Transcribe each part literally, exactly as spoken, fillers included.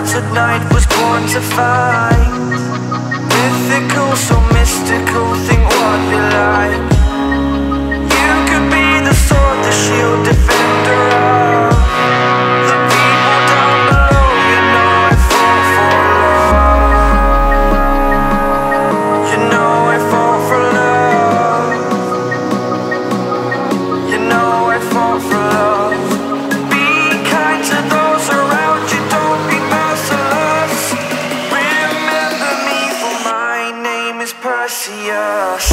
tonight was born to fight. Mythical, so mystical, think what you like. You could be the sword, the shield, defender of the people down below. You know I fought for love. You know I fought for love. You know I fought for love. Be kind to those around you, don't be merciless. Remember me, for my name is Perseus.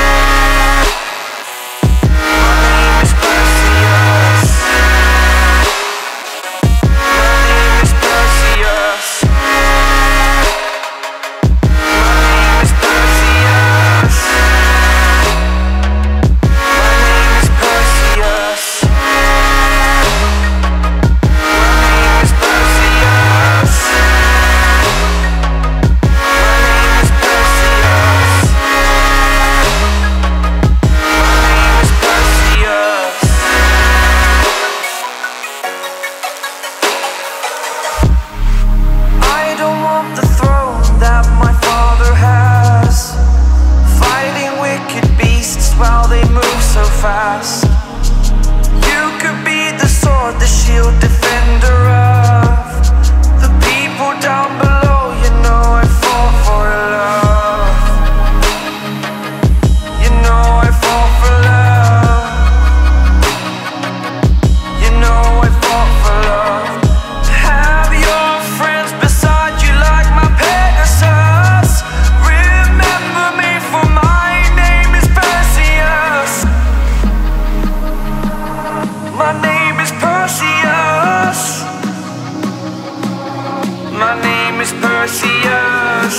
While they move so fast, you could be the sword, the shield, defender of the people down below. You know I fought for love. You know I fought for love. You know I fought for love. Have your friends beside you like my Pegasus. Remember me, for my name is Perseus. My name is Perseus. My name is Perseus.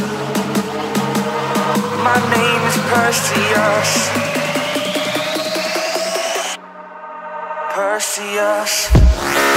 My name is Perseus. Perseus.